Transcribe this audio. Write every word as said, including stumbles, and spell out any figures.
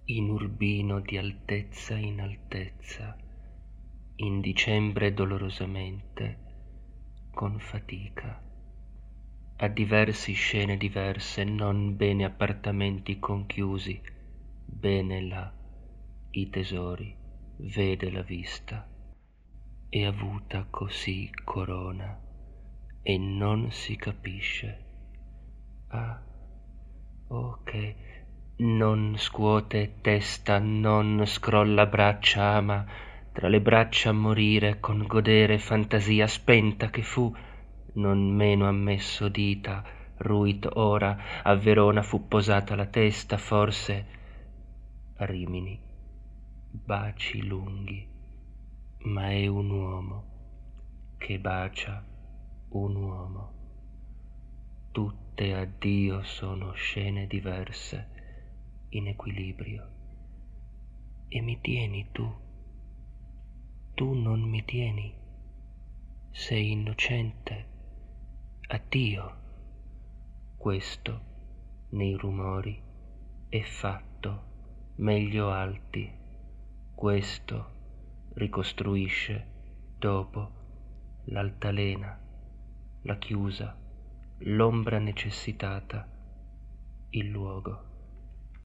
in urbino di altezza in altezza, in dicembre dolorosamente, con fatica, a diversi scene diverse, non bene appartamenti conchiusi, bene là i tesori, vede la vista, e avuta così corona, e non si capisce. Ah, oh che non scuote testa, non scrolla braccia, ama tra le braccia morire con godere fantasia spenta che fu, non meno ammesso dita, ruit ora a Verona fu posata la testa, forse a Rimini baci lunghi, ma è un uomo che bacia un uomo. Tutte a Dio sono scene diverse, in equilibrio. E mi tieni tu, tu non mi tieni, sei innocente, addio. Questo, nei rumori, è fatto, meglio alti, questo ricostruisce, dopo, l'altalena, la chiusa, l'ombra necessitata, il luogo.